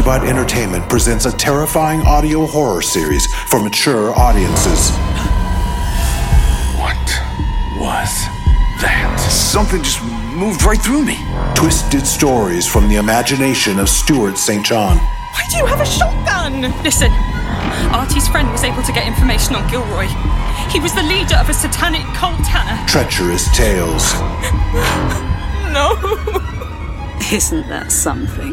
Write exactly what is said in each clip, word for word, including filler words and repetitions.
WonkyBot Entertainment presents a terrifying audio horror series for mature audiences. What was that? Something just moved right through me. Twisted stories from the imagination of Stuart Saint John. Why do you have a shotgun? Listen, Artie's friend was able to get information on Gilroy. He was the leader of a satanic cult, Hannah. Treacherous tales. No. Isn't that something?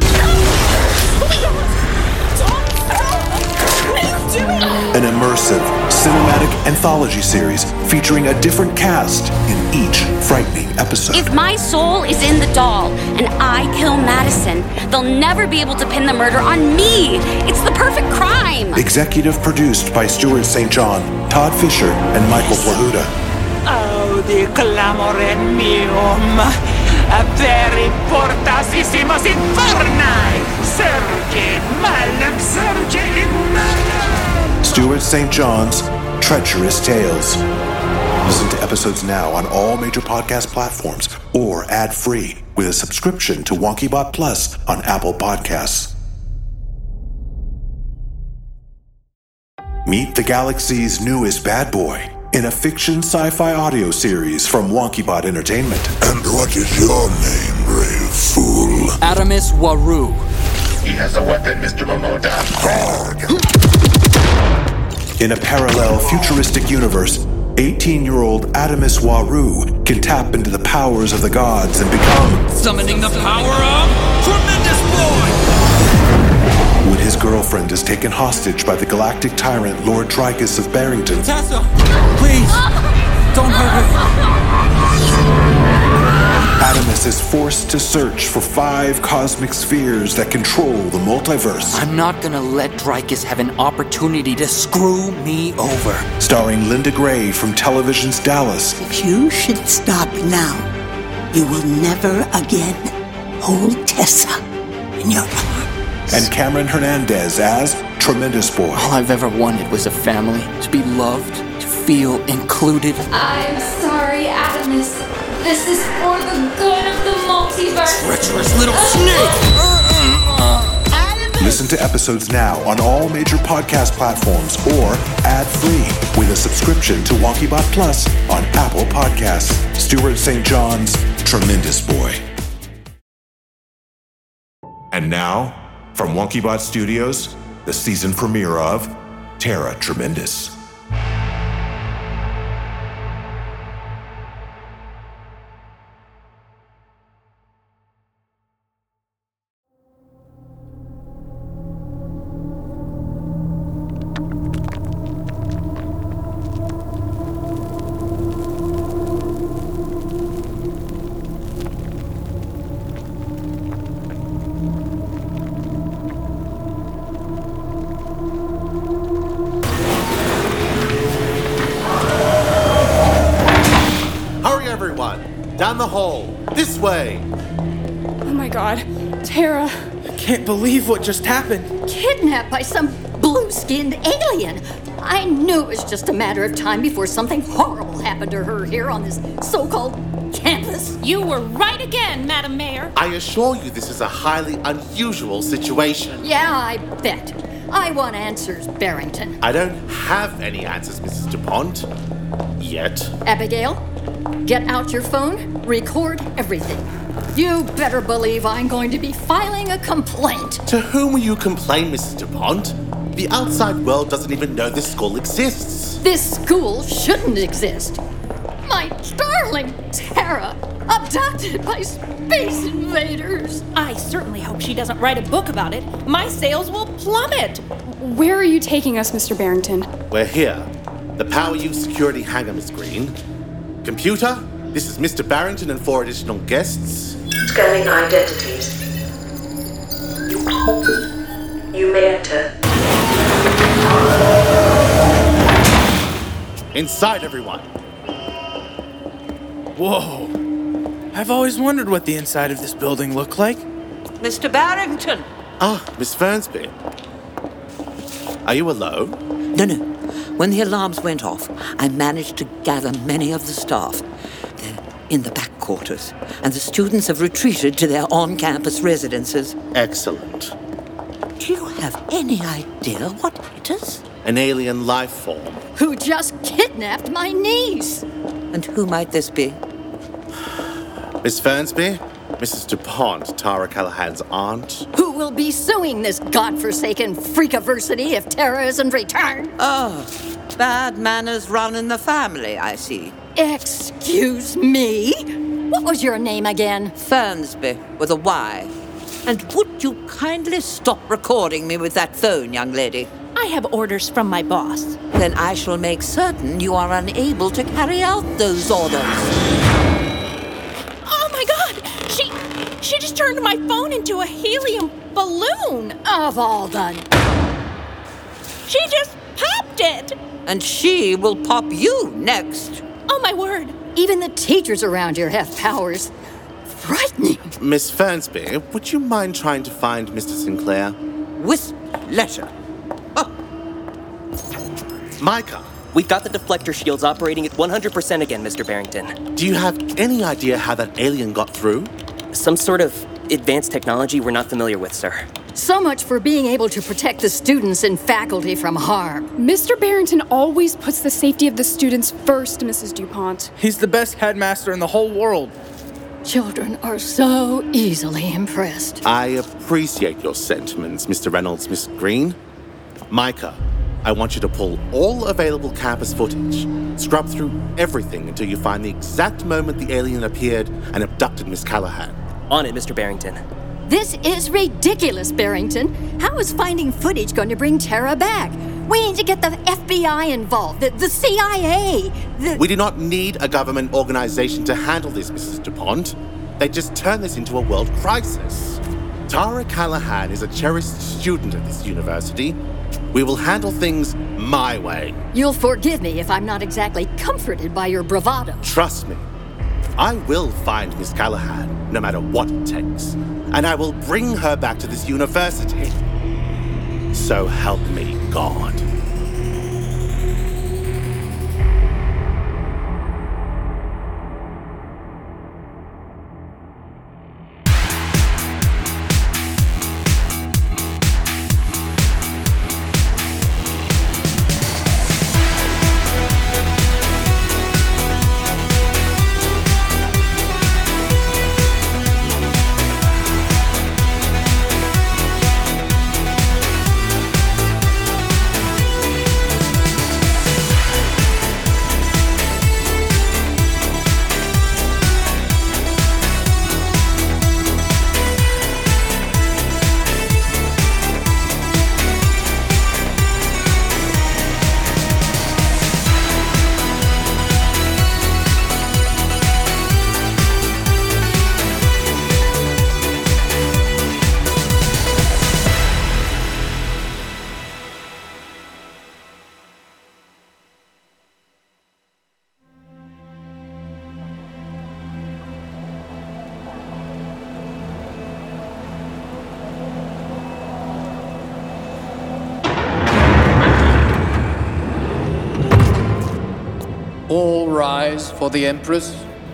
An immersive, cinematic anthology series featuring a different cast in each frightening episode. If my soul is in the doll and I kill Madison, they'll never be able to pin the murder on me. It's the perfect crime. Executive produced by Stuart Saint John, Todd Fisher, and Michael Plahuta. Audi clamorem meum, aperi portasissimos inferni, surge malum, surge in malum. Stuart Saint John's Treacherous Tales. Listen to episodes now on all major podcast platforms or ad-free with a subscription to WonkyBot Plus on Apple Podcasts. Meet the galaxy's newest bad boy in a fiction sci-fi audio series from WonkyBot Entertainment. And what is your name, brave fool? Adamus Waru. He has a weapon, Mister Momoda. In a parallel futuristic universe, eighteen-year-old Adamus Waru can tap into the powers of the gods and become... Summoning the power of Tremendous Boy! When his girlfriend is taken hostage by the galactic tyrant Lord Trigus of Barrington... Tessa, please, don't hurt her. Adamus is forced to search for five cosmic spheres that control the multiverse. I'm not gonna let Trigus have an opportunity to screw me over. Starring Linda Gray from television's Dallas. If you should stop now, you will never again hold Tessa in your arms. And Cameron Hernandez as Tremendous Boy. All I've ever wanted was a family, to be loved, to feel included. I'm sorry, Adamus. This is for the good of the multiverse. Treacherous little snake! Listen to episodes now on all major podcast platforms or ad-free with a subscription to WonkyBot Plus on Apple Podcasts. Stuart Saint John's Tremendous Boy. And now, from WonkyBot Studios, the season premiere of Terra Tremendous. Down the hall. This way. Oh my god. Tara. I can't believe what just happened. Kidnapped by some blue-skinned alien. I knew it was just a matter of time before something horrible happened to her here on this so-called campus. You were right again, Madam Mayor. I assure you this is a highly unusual situation. Yeah, I bet. I want answers, Barrington. I don't have any answers, Missus DuPont. Yet. Abigail? Get out your phone, record everything. You better believe I'm going to be filing a complaint. To whom will you complain, Missus DuPont? The outside world doesn't even know this school exists. This school shouldn't exist. My darling Tara, abducted by space invaders. I certainly hope she doesn't write a book about it. My sales will plummet. Where are you taking us, Mister Barrington? We're here. The Power Use security hangar, Miss Green. Computer, this is Mister Barrington and four additional guests. Scanning identities. You may enter. Inside, everyone. Whoa. I've always wondered what the inside of this building looked like. Mister Barrington. Ah, Miss Fernsby. Are you alone? No, no. When the alarms went off, I managed to gather many of the staff. They're in the back quarters, and the students have retreated to their on-campus residences. Excellent. Do you have any idea what hit us? An alien life form. Who just kidnapped my niece? And who might this be? Miss Fernsby? Missus DuPont, Tara Callahan's aunt. Who will be suing this godforsaken freakiversity if Tara isn't returned? Oh, bad manners run in the family, I see. Excuse me? What was your name again? Fernsby, with a Y. And would you kindly stop recording me with that phone, young lady? I have orders from my boss. Then I shall make certain you are unable to carry out those orders. Oh my god! She she just turned my phone into a helium balloon! Of all the... She just popped it! And she will pop you next. Oh my word! Even the teachers around here have powers. Frightening. Miss Fernsby, would you mind trying to find Mister Sinclair? With leisure. Oh. Micah. We've got the deflector shields operating at one hundred percent again, Mister Barrington. Do you have any idea how that alien got through? Some sort of advanced technology we're not familiar with, sir. So much for being able to protect the students and faculty from harm. Mister Barrington always puts the safety of the students first, Missus DuPont. He's the best headmaster in the whole world. Children are so easily impressed. I appreciate your sentiments, Mister Reynolds, Miss Green. Micah, I want you to pull all available campus footage. Scrub through everything until you find the exact moment the alien appeared and abducted Miss Callahan. On it, Mister Barrington. This is ridiculous, Barrington. How is finding footage going to bring Tara back? We need to get the F B I involved, the, the C I A. The... We do not need a government organization to handle this, Missus DuPont. They just turn this into a world crisis. Tara Callahan is a cherished student at this university. We will handle things my way. You'll forgive me if I'm not exactly comforted by your bravado. Trust me. I will find Miss Callahan, no matter what it takes. And I will bring her back to this university. So help me God. All rise for the Empress.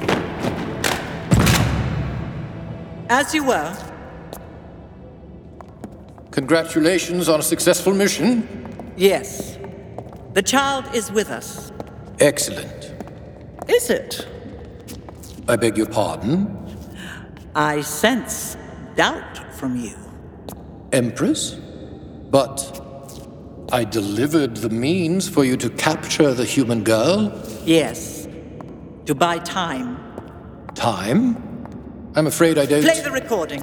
As you were. Congratulations on a successful mission. Yes. The child is with us. Excellent. Is it? I beg your pardon? I sense doubt from you. Empress? But I delivered the means for you to capture the human girl? Yes. To buy time. Time? I'm afraid I don't... Play the recording.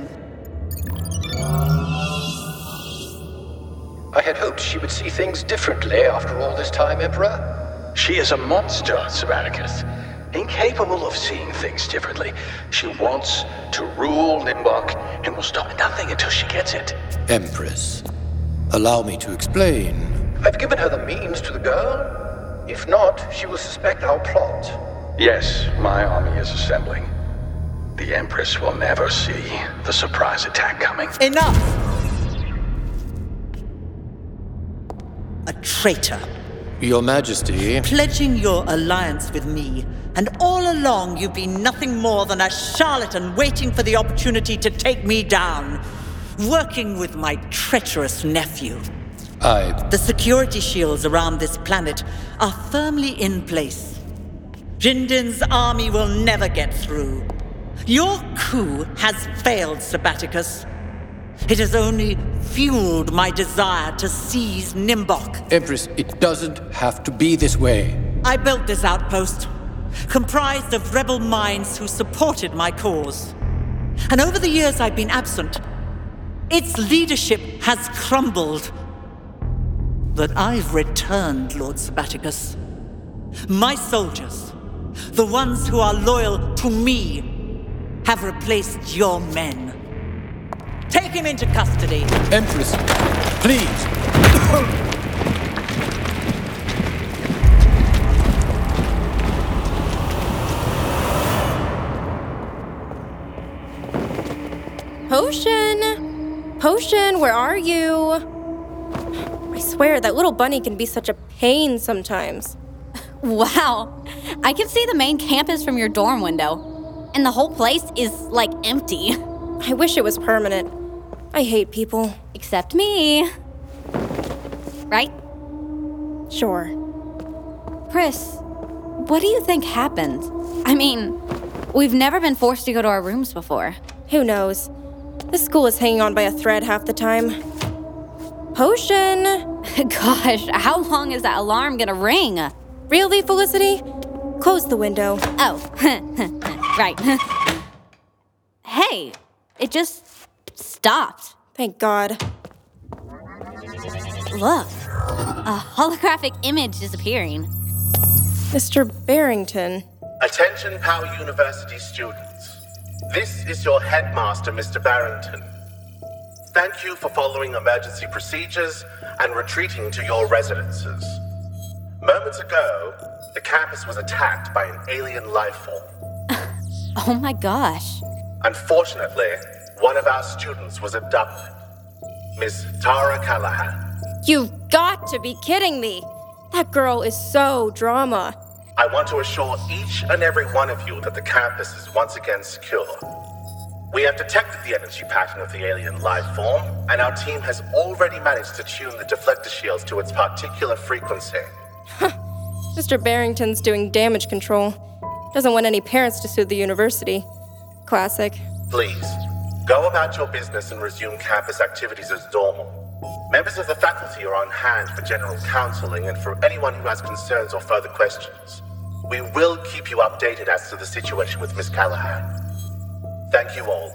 I had hoped she would see things differently after all this time, Emperor. She is a monster, Seradicus. Incapable of seeing things differently. She wants to rule Limbok and will stop at nothing until she gets it. Empress, allow me to explain. I've given her the means to the girl. If not, she will suspect our plot. Yes, my army is assembling. The Empress will never see the surprise attack coming. Enough! A traitor. Your Majesty. Pledging your alliance with me, and all along you've been nothing more than a charlatan waiting for the opportunity to take me down. working with my treacherous nephew. I... The security shields around this planet are firmly in place. Jindin's army will never get through. Your coup has failed, Sabaticus. It has only fueled my desire to seize Nimbok. Empress, it doesn't have to be this way. I built this outpost, comprised of rebel minds who supported my cause. And over the years I've been absent, its leadership has crumbled. But I've returned, Lord Sabaticus. My soldiers, the ones who are loyal to me, have replaced your men. Take him into custody. Empress, please. Potion! Potion, where are you? I swear, that little bunny can be such a pain sometimes. Wow. I can see the main campus from your dorm window. And the whole place is, like, empty. I wish it was permanent. I hate people. Except me. Right? Sure. Pris, what do you think happened? I mean, we've never been forced to go to our rooms before. Who knows? This school is hanging on by a thread half the time. Potion! Gosh, how long is that alarm gonna ring? Really, Felicity? Close the window. Oh, right. Hey, it just stopped. Thank God. Look, a holographic image is appearing. Mister Barrington. Attention Power University students. This is your headmaster, Mister Barrington. Thank you for following emergency procedures and retreating to your residences. Moments ago, the campus was attacked by an alien life form. Oh my gosh. Unfortunately, one of our students was abducted. Miss Tara Callahan. You've got to be kidding me. That girl is so drama. I want to assure each and every one of you that the campus is once again secure. We have detected the energy pattern of the alien life form, and our team has already managed to tune the deflector shields to its particular frequency. Mister Barrington's doing damage control. Doesn't want any parents to sue the university. Classic. Please, go about your business and resume campus activities as normal. Members of the faculty are on hand for general counseling and for anyone who has concerns or further questions. We will keep you updated as to the situation with Miss Callahan. Thank you all.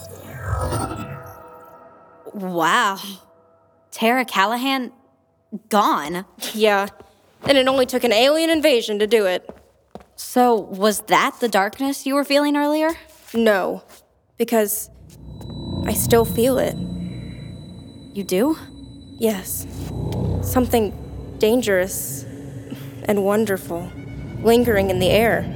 Wow. Tara Callahan, gone. Yeah, and it only took an alien invasion to do it. So, was that the darkness you were feeling earlier? No, because I still feel it. You do? Yes. Something dangerous and wonderful, lingering in the air.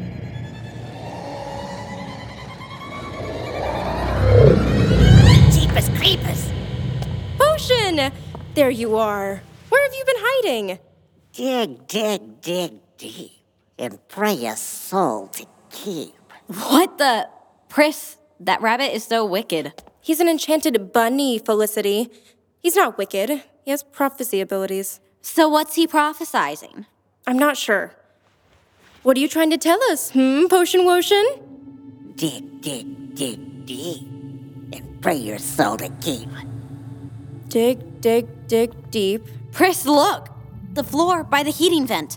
Jeepers creepers! Potion! There you are. Where have you been hiding? Dig, dig, dig deep, and pray your soul to keep. What the? Pris, that rabbit is so wicked. He's an enchanted bunny, Felicity. He's not wicked. He has prophecy abilities. So what's he prophesizing? I'm not sure. What are you trying to tell us, hmm, Potion Wotion? Dig, dig, dig deep, and pray your soul to keep. Dig, dig, dig deep. Pris, look! The floor by the heating vent.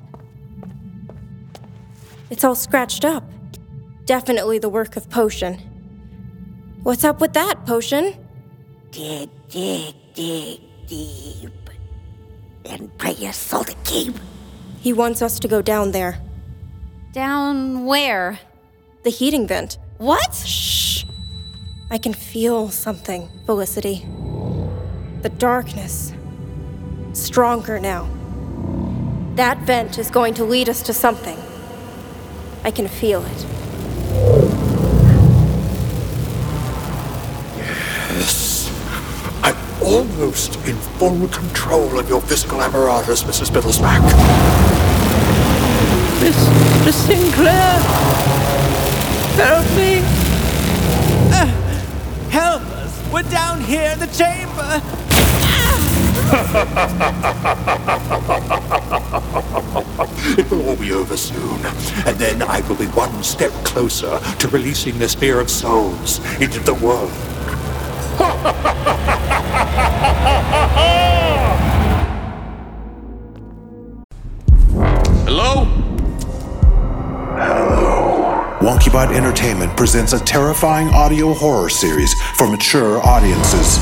It's all scratched up. Definitely the work of Potion. What's up with that, Potion? Dig, dig, dig deep, and pray your soul to keep. He wants us to go down there. Down where? The heating vent. What? Shh. I can feel something, Felicity. The darkness. Stronger now. That vent is going to lead us to something. I can feel it. Yes. I'm almost in full control of your physical apparatus, Missus Biddlesback. Miss, Miss Sinclair! Help me! Uh, help us! We're down here! here in the chamber! It will all be over soon, and then I will be one step closer to releasing the Spear of Souls into the world. Hello? WonkyBot Entertainment presents a terrifying audio horror series for mature audiences.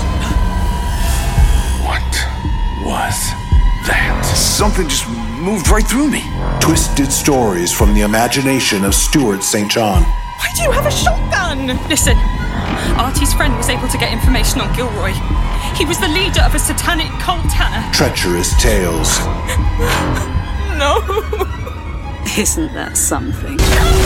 What was that? Something just moved right through me. Twisted stories from the imagination of Stuart Saint John. Why do you have a shotgun? Listen, Artie's friend was able to get information on Gilroy. He was the leader of a satanic cult, Hannah. Treacherous tales. No. Isn't that something?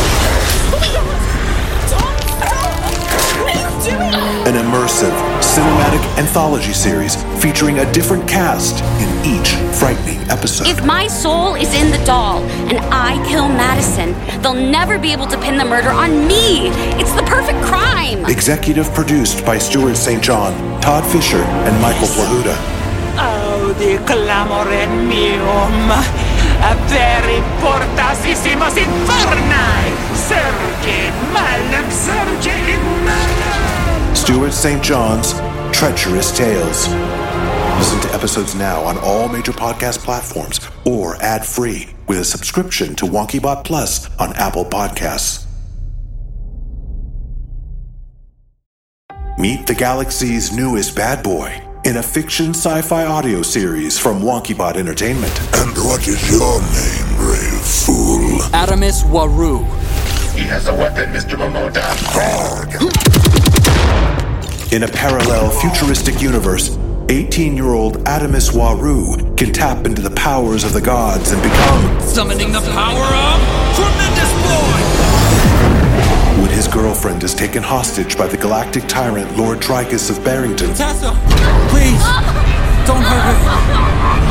An immersive, cinematic anthology series featuring a different cast in each frightening episode. If my soul is in the doll and I kill Madison, they'll never be able to pin the murder on me. It's the perfect crime. Executive produced by Stuart Saint John, Todd Fisher, and Michael Plahuta. Audi clamorem meum, averi portasissimos inferni, surge malum, surge in malum. Stuart Saint John's Treacherous Tales. Listen to episodes now on all major podcast platforms or ad-free with a subscription to WonkyBot Plus on Apple Podcasts. Meet the galaxy's newest bad boy in a fiction sci-fi audio series from WonkyBot Entertainment. And what is your name, brave fool? Adamus Waru. He has a weapon, Mister Momoda. In a parallel futuristic universe, eighteen-year-old Adamus Waru can tap into the powers of the gods and become... Summoning the power of Tremendous Boy! When his girlfriend is taken hostage by the galactic tyrant Lord Tricus of Barrington... Tessa, please, don't hurt her.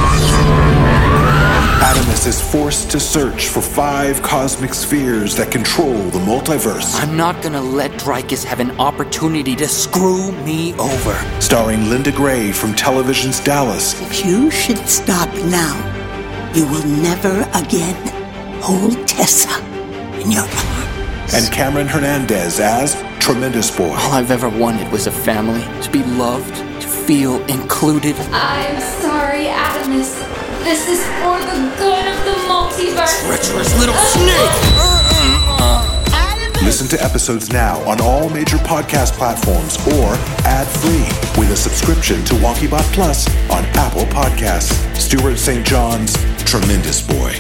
Adamus is forced to search for five cosmic spheres that control the multiverse. I'm not gonna let Dreykus have an opportunity to screw me over. Starring Linda Gray from television's Dallas. If you should stop now, you will never again hold Tessa in your arms. And Cameron Hernandez as Tremendous Boy. All I've ever wanted was a family, to be loved, to feel included. I'm sorry, Adamus. This is for the good of the multiverse. Treacherous little snake! Listen to episodes now on all major podcast platforms or ad-free with a subscription to WonkyBot Plus on Apple Podcasts. Stuart Saint John's Tremendous Boy.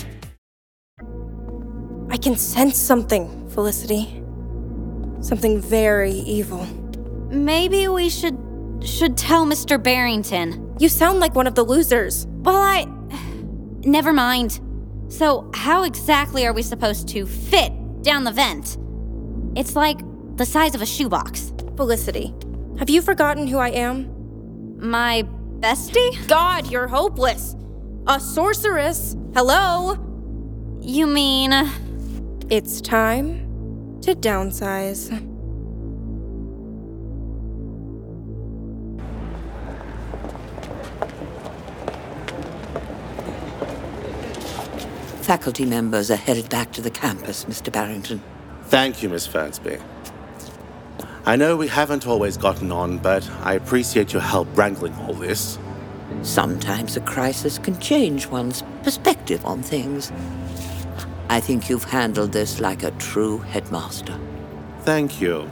I can sense something, Felicity. Something very evil. Maybe we should should tell Mister Barrington. You sound like one of the losers. Well, I... Never mind. So, how exactly are we supposed to fit down the vent? It's like the size of a shoebox. Felicity, have you forgotten who I am? My bestie? God, you're hopeless. A sorceress. Hello? You mean... It's time to downsize. Faculty members are headed back to the campus, Mister Barrington. Thank you, Miss Fernsby. I know we haven't always gotten on, but I appreciate your help wrangling all this. Sometimes a crisis can change one's perspective on things. I think you've handled this like a true headmaster. Thank you.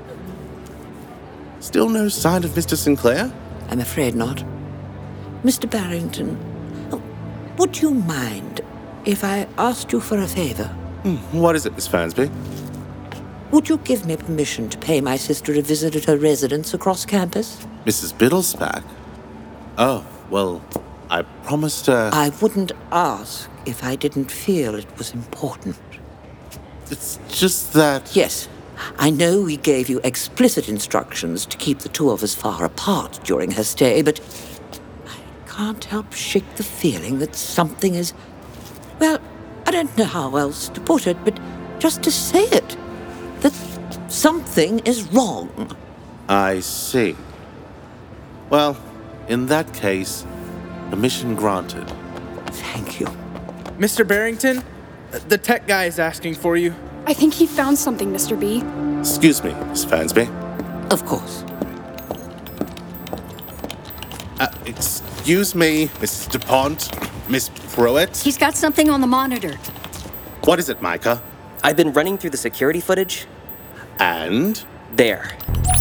Still no sign of Mister Sinclair? I'm afraid not. Mister Barrington, would you mind if I asked you for a favor? Hmm, what is it, Miss Fernsby? Would you give me permission to pay my sister a visit at her residence across campus? Missus Biddlesback? Oh, well, I promised her... I wouldn't ask if I didn't feel it was important. It's just that... Yes, I know we gave you explicit instructions to keep the two of us far apart during her stay, but I can't help shake the feeling that something is... Well, I don't know how else to put it, but just to say it, that something is wrong. I see. Well, in that case, permission granted. Thank you. Mister Barrington, the tech guy is asking for you. I think he found something, Mister B. Excuse me, Miss Fansby. Of course. Uh, excuse me, Missus DuPont, Miss Pruitt. He's got something on the monitor. What is it, Micah? I've been running through the security footage. And? There.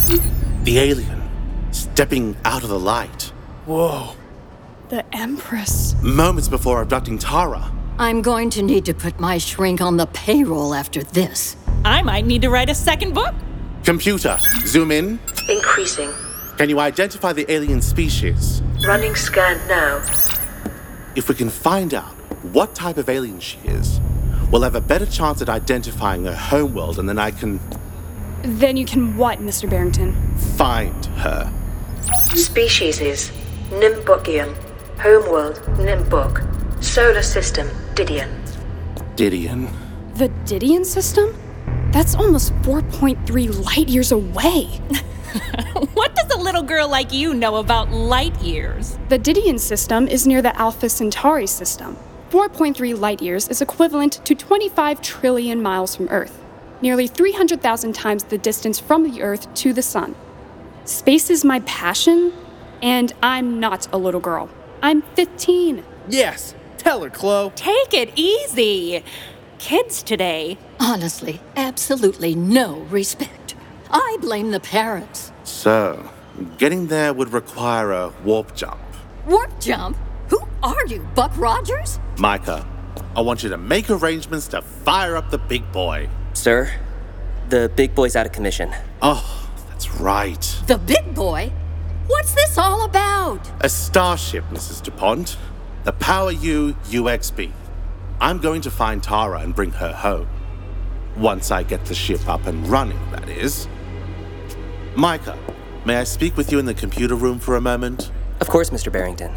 The alien, stepping out of the light. Whoa. The Empress. Moments before abducting Tara. I'm going to need to put my shrink on the payroll after this. I might need to write a second book. Computer, zoom in. Increasing. Can you identify the alien species? Running scan now. If we can find out what type of alien she is, we'll have a better chance at identifying her homeworld, and then I can... Then you can what, Mister Barrington? Find her. Species is Nimbukian. Homeworld, Nimbuk. Solar system, Didion. Didion? The Didion system? That's almost four point three light years away. What does a little girl like you know about light years? The Didion system is near the Alpha Centauri system. four point three light years is equivalent to twenty-five trillion miles from Earth, nearly three hundred thousand times the distance from the Earth to the Sun. Space is my passion, and I'm not a little girl. I'm fifteen. Yes, tell her, Chloe. Take it easy. Kids today. Honestly, absolutely no respect. I blame the parents. So, getting there would require a warp jump. Warp jump? Who are you, Buck Rogers? Micah, I want you to make arrangements to fire up the big boy. Sir, the big boy's out of commission. Oh, that's right. The big boy? What's this all about? A starship, Missus DuPont. The Power U U X B. I'm going to find Tara and bring her home. Once I get the ship up and running, that is. Micah, may I speak with you in the computer room for a moment? Of course, Mister Barrington.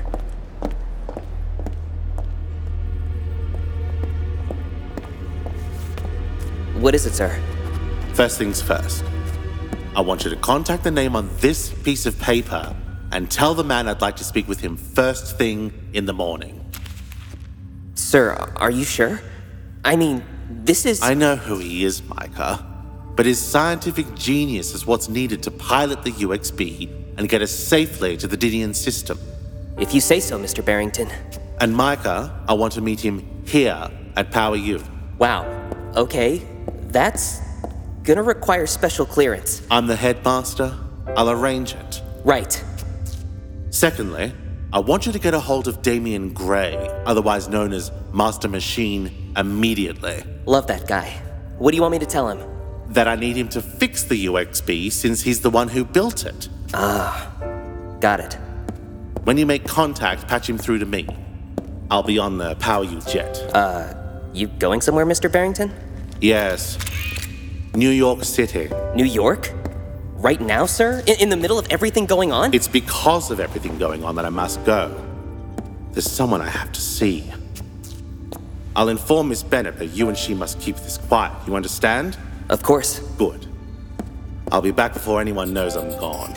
What is it, sir? First things first. I want you to contact the name on this piece of paper and tell the man I'd like to speak with him first thing in the morning. Sir, are you sure? I mean, this is... I know who he is, Micah. But his scientific genius is what's needed to pilot the U X B and get us safely to the Didion system. If you say so, Mister Barrington. And Micah, I want to meet him here at Power U. Wow. Okay. That's gonna require special clearance. I'm the headmaster. I'll arrange it. Right. Secondly, I want you to get a hold of Damian Gray, otherwise known as Master Machine, immediately. Love that guy. What do you want me to tell him? That I need him to fix the U X B since he's the one who built it. Ah, got it. When you make contact, patch him through to me. I'll be on the Power U jet. Uh, you going somewhere, Mister Barrington? Yes. New York City. New York? Right now, sir? In, in the middle of everything going on? It's because of everything going on that I must go. There's someone I have to see. I'll inform Miss Bennett that you and she must keep this quiet. You understand? Of course. Good. I'll be back before anyone knows I'm gone.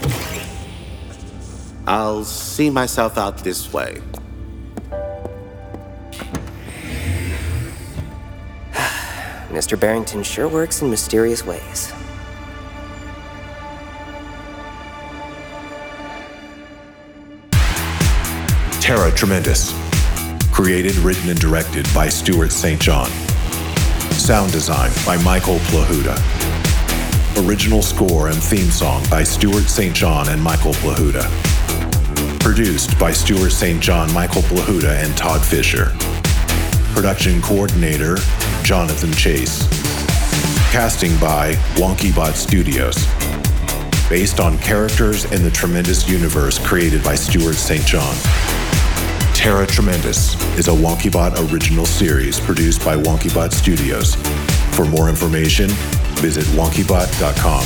I'll see myself out this way. Mister Barrington sure works in mysterious ways. Terra Tremendous. Created, written, and directed by Stuart Saint John. Sound design by Michael Plahuta. Original score and theme song by Stuart Saint John and Michael Plahuta. Produced by Stuart Saint John, Michael Plahuta, and Todd Fisher. Production coordinator, Jonathan Chase. Casting by WonkyBot Studios. Based on characters in the Tremendous universe created by Stuart Saint John. Terra Tremendous is a WonkyBot original series produced by WonkyBot Studios. For more information, visit wonky bot dot com.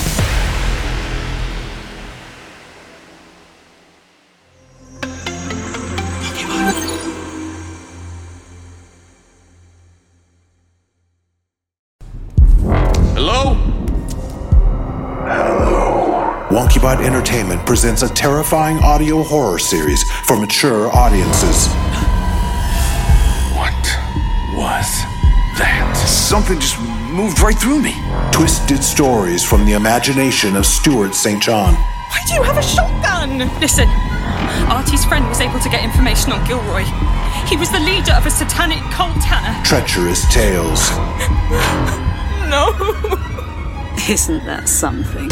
Hello? Hello. WonkyBot Entertainment presents a terrifying audio horror series for mature audiences. What was that? Something just moved right through me. Twisted stories from the imagination of Stuart Saint John. Why do you have a shotgun? Listen, Artie's friend was able to get information on Gilroy. He was the leader of a satanic cult, Hannah. Treacherous tales. No. Isn't that something?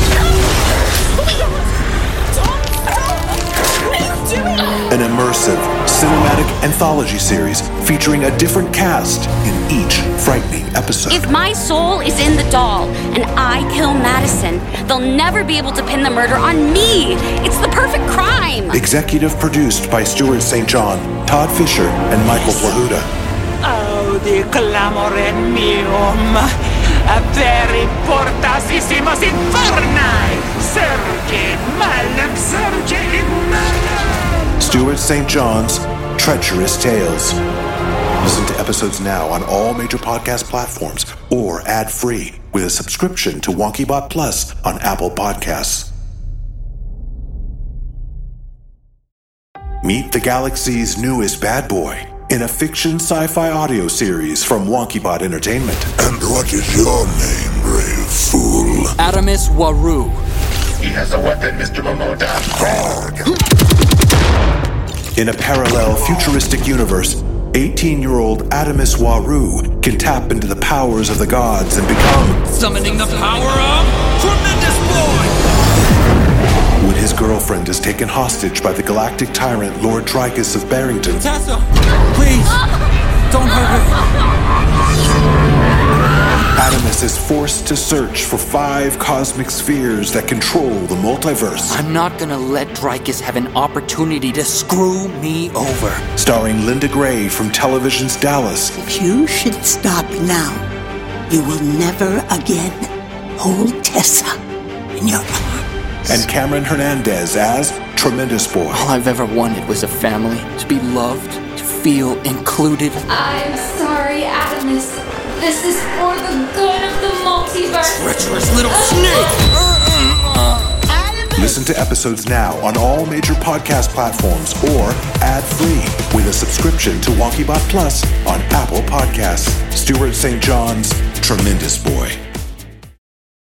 An immersive, cinematic anthology series featuring a different cast in each frightening episode. If my soul is in the doll and I kill Madison, they'll never be able to pin the murder on me. It's the perfect crime. Executive produced by Stuart Saint John, Todd Fisher, and Michael Plahuta. Audi clamore meum, aperi portasissimos inferni, surge malum surge in Stuart Saint John's Treacherous Tales. Listen to episodes now on all major podcast platforms or ad-free with a subscription to WonkyBot Plus on Apple Podcasts. Meet the galaxy's newest bad boy in a fiction sci-fi audio series from WonkyBot Entertainment. And what is your name, brave fool? Adamus Waru. He has a weapon, Mister Momoda. In a parallel futuristic universe, eighteen-year-old Adamus Waru can tap into the powers of the gods and become... Summoning the power of Tremendous Boy! When his girlfriend is taken hostage by the galactic tyrant Lord Tricus of Barrington... Tessa! Please! Don't hurt her! Adamus is forced to search for five cosmic spheres that control the multiverse. I'm not gonna let Dreykus have an opportunity to screw me over. Starring Linda Gray from television's Dallas. If you should stop now, you will never again hold Tessa in your arms. And Cameron Hernandez as Tremendous Boy. All I've ever wanted was a family, to be loved, to feel included. I'm sorry, Adamus. This is for the good of the multiverse. Treacherous little snake! Listen to episodes now on all major podcast platforms or ad-free with a subscription to WonkyBot Plus on Apple Podcasts. Stuart Saint John's Tremendous Boy.